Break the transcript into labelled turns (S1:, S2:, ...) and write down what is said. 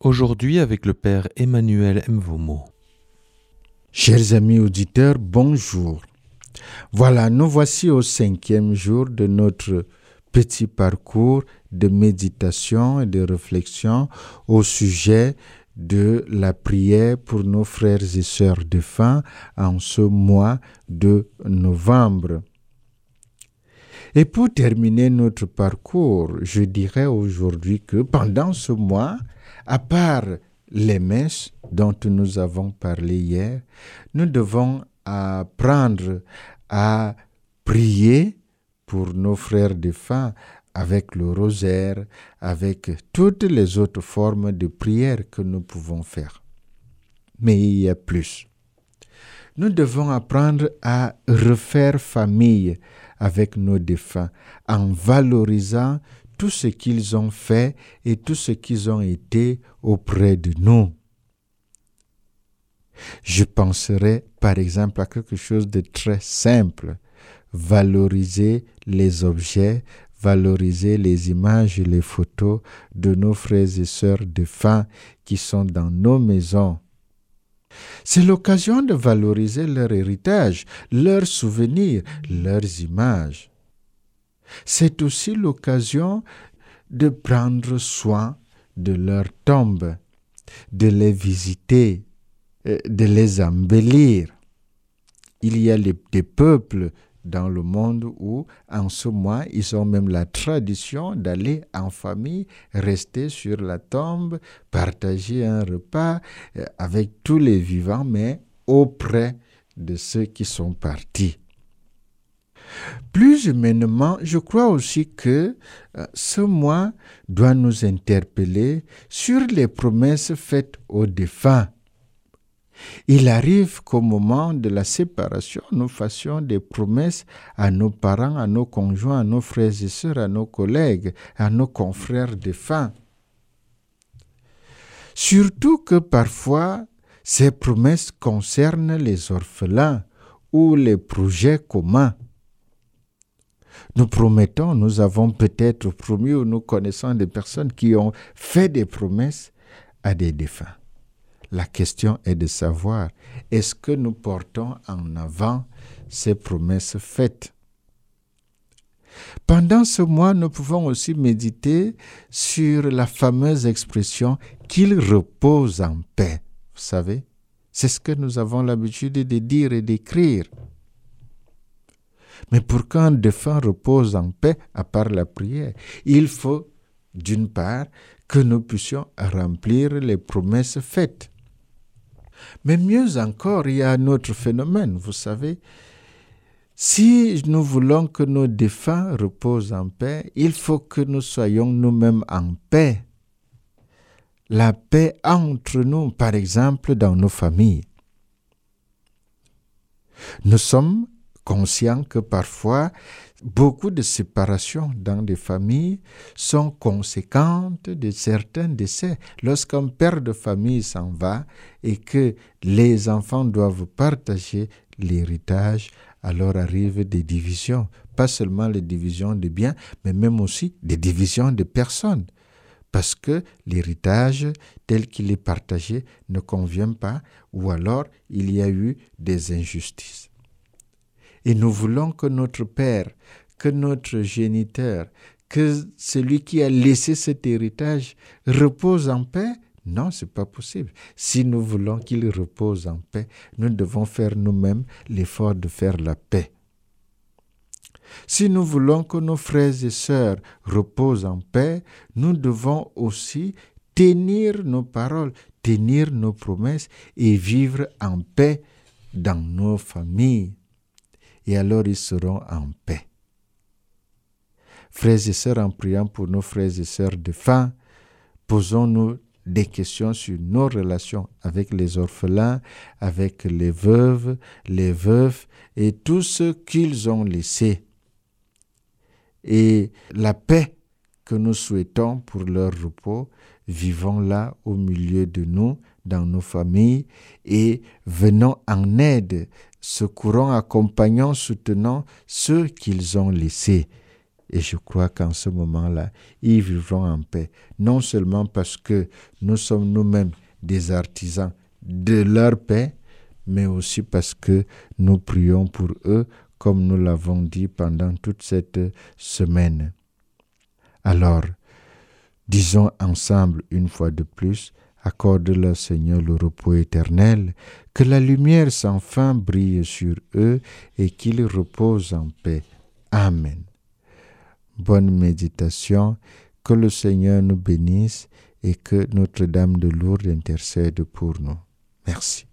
S1: Aujourd'hui avec le Père Emmanuel Mvomo.
S2: Chers amis auditeurs, bonjour. Voilà, nous voici au 5e jour de notre petit parcours de méditation et de réflexion au sujet de la prière pour nos frères et sœurs défunts en ce mois de novembre. Et pour terminer notre parcours, je dirais aujourd'hui que pendant ce mois, à part les messes dont nous avons parlé hier, nous devons apprendre à prier pour nos frères défunts avec le rosaire, avec toutes les autres formes de prière que nous pouvons faire. Mais il y a plus. Nous devons apprendre à refaire famille avec nos défunts en valorisant tout ce qu'ils ont fait et tout ce qu'ils ont été auprès de nous. Je penserai par exemple à quelque chose de très simple. Valoriser les objets, valoriser les images et les photos de nos frères et sœurs défunts qui sont dans nos maisons. C'est l'occasion de valoriser leur héritage, leurs souvenirs, leurs images. C'est aussi l'occasion de prendre soin de leurs tombes, de les visiter, de les embellir. Il y a des peuples dans le monde où, en ce mois, ils ont même la tradition d'aller en famille, rester sur la tombe, partager un repas avec tous les vivants, mais auprès de ceux qui sont partis. Plus humainement, je crois aussi que ce mois doit nous interpeller sur les promesses faites aux défunts. Il arrive qu'au moment de la séparation, nous fassions des promesses à nos parents, à nos conjoints, à nos frères et sœurs, à nos collègues, à nos confrères défunts. Surtout que parfois, ces promesses concernent les orphelins ou les projets communs. Nous promettons, nous avons peut-être promis ou nous connaissons des personnes qui ont fait des promesses à des défunts. La question est de savoir, est-ce que nous portons en avant ces promesses faites? Pendant ce mois, nous pouvons aussi méditer sur la fameuse expression « qu'il repose en paix ». Vous savez, c'est ce que nous avons l'habitude de dire et d'écrire. Mais pour qu'un défunt repose en paix, à part la prière, il faut, d'une part, que nous puissions remplir les promesses faites. Mais mieux encore, il y a un autre phénomène, vous savez. Si nous voulons que nos défunts reposent en paix, il faut que nous soyons nous-mêmes en paix. La paix entre nous, par exemple, dans nos familles. Nous sommes conscients que parfois, beaucoup de séparations dans des familles sont conséquentes de certains décès. Lorsqu'un père de famille s'en va et que les enfants doivent partager l'héritage, alors arrivent des divisions. Pas seulement les divisions de biens, mais même aussi des divisions de personnes. Parce que l'héritage tel qu'il est partagé ne convient pas, ou alors il y a eu des injustices. Et nous voulons que notre Père, que notre géniteur, que celui qui a laissé cet héritage repose en paix. Non, ce n'est pas possible. Si nous voulons qu'il repose en paix, nous devons faire nous-mêmes l'effort de faire la paix. Si nous voulons que nos frères et sœurs reposent en paix, nous devons aussi tenir nos paroles, tenir nos promesses et vivre en paix dans nos familles. Et alors ils seront en paix. Frères et sœurs, en priant pour nos frères et sœurs défunts, posons-nous des questions sur nos relations avec les orphelins, avec les veuves, les veufs et tous ceux qu'ils ont laissés. Et la paix que nous souhaitons pour leur repos, vivons-la au milieu de nous, dans nos familles, et venons en aide, secourons, accompagnons, soutenons ceux qu'ils ont laissés. Et je crois qu'en ce moment-là, ils vivront en paix. Non seulement parce que nous sommes nous-mêmes des artisans de leur paix, mais aussi parce que nous prions pour eux, comme nous l'avons dit pendant toute cette semaine. Alors, disons ensemble une fois de plus, accorde-leur Seigneur le repos éternel, que la lumière sans fin brille sur eux et qu'ils reposent en paix. Amen. Bonne méditation, que le Seigneur nous bénisse et que Notre-Dame de Lourdes intercède pour nous. Merci.